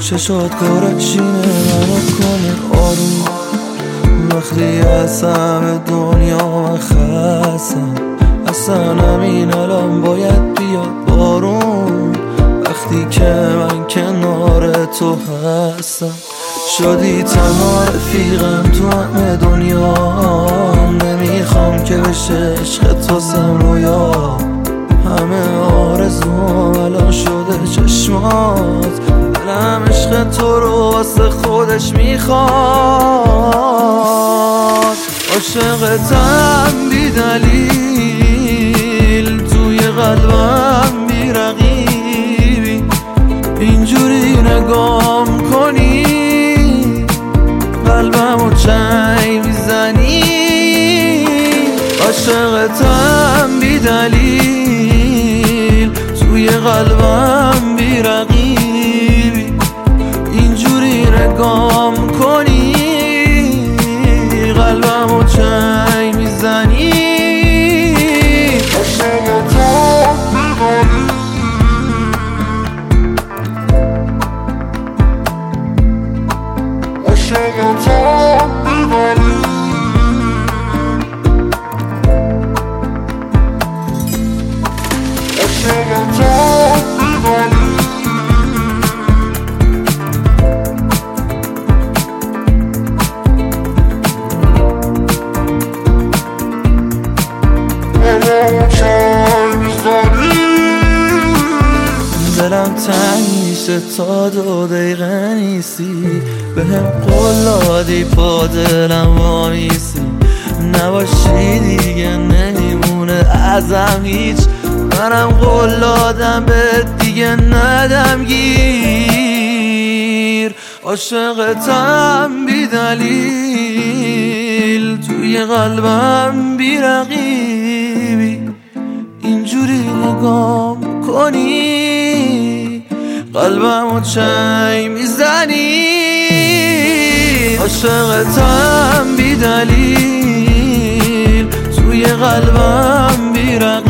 چشات کارشینه منو کنه آروم وقتی از همه دنیا من خستم اصلا همین الان باید بیاد بارون وقتی که من کنار تو هستم شدی تنها رفیقم تو همه دنیا نمیخوام که بشه عشقت واسم رویا همه آرزوم الان شده چشمات دلم عشق تو رو واسه خودش میخواد عاشقتم بی دلیل توی قلبم بی رقیبی اینجوری نگام کنی قلبمو چنگ میزنی عاشقتم بی دلیل توی قلبم بی رقیبی اینجوری نگام کنی قلبمو چنگ میزنی عاشقتم بی دلیل عاشقتم بی دلیل دلم تنگ میشه تا 2 دقیقه نیستی بهم قول دادی با دلم وامیسی نباشی دیگه نمیمونه ازم هیچ منم قول دادم به دیگه ندم گیر عاشقتم بی دلیل توی قلبم بی رقیبی اینجوری نگام کنی قلبمو چنگ میزنی عاشقتم بی دلیل توی قلبم بی رقیبی